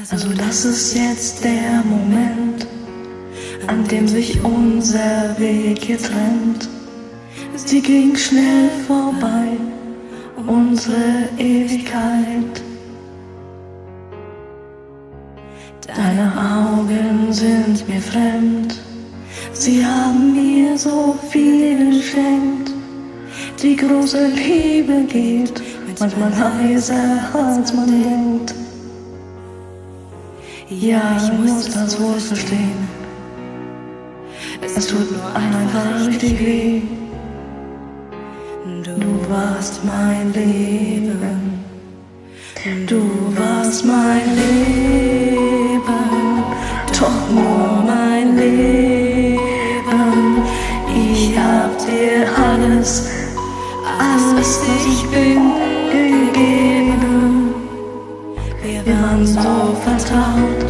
Also das ist jetzt der Moment, an dem sich unser Weg hier trennt. Sie ging schnell vorbei, unsere Ewigkeit. Deine Augen sind mir fremd, sie haben mir so viel geschenkt. Die große Liebe geht manchmal heißer, als man denkt. Ja, ich muss das wohl verstehen, es tut einfach richtig weh. Du warst mein Leben, du warst mein Leben, doch nur mein Leben. Ich hab dir alles, was ich bin, gegeben. Wir waren so vertraut,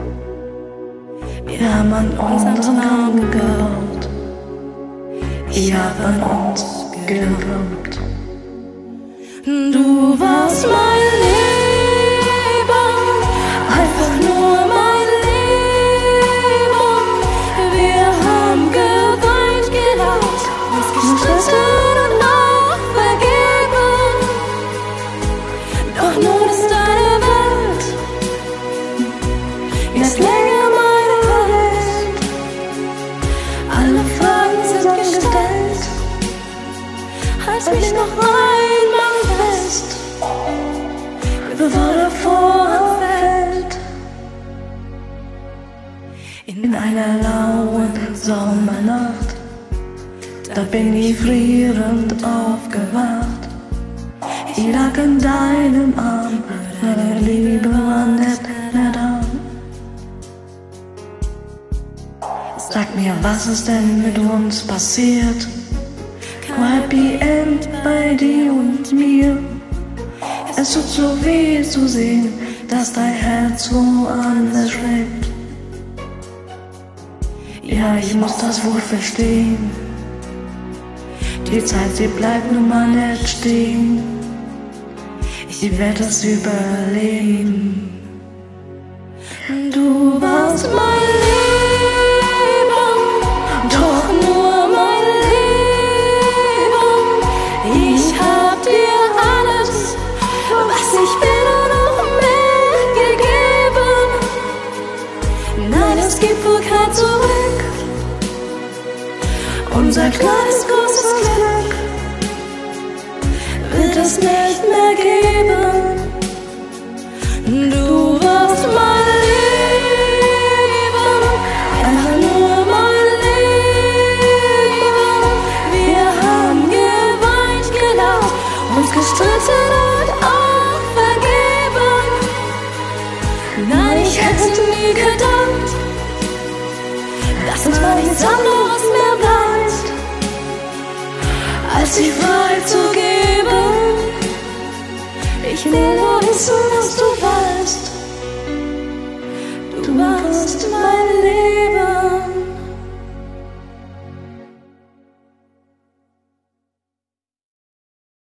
wir haben an unseren Namen geglaubt. Ich hab an uns geglaubt. Du warst mein Leben, einfach nur mein Leben. Wir haben geweint, gelacht, uns gestritten und auch vergeben. Doch nun ist deine Welt jetzt länger meine Welt. Alle Fragen sind gestellt, halt mich noch einmal fest, bevor der Vorhang fällt. In einer lauen Sommernacht, da bin ich frierend aufgewacht. Ich lag in deinem Arm, meine Liebe war nicht mehr da. Sag mir, was ist denn mit uns passiert? Happy End bei dir und mir. Es tut so weh zu sehen, dass dein Herz woanders schlägt. Ja, ich muss das wohl verstehen. Die Zeit, sie bleibt nun mal nicht stehen. Ich werde es überleben. Du warst mein Leben, doch nur mein Leben. Ich hab dir alles, was ich bin und noch mehr gegeben. Nein, es gibt wohl kein Zurück. Unser kleines, großes Glück wird es nicht mehr geben. Du warst mein Leben, einfach nur mein Leben. Wir haben geweint, gelacht, uns gestritten und auch vergeben. Nein, ich hätte nie gedacht, dass uns mal nichts anderes mehr bleibt, als sich frei zu geben. Ich will nur wissen, dass du weißt, du warst mein Leben.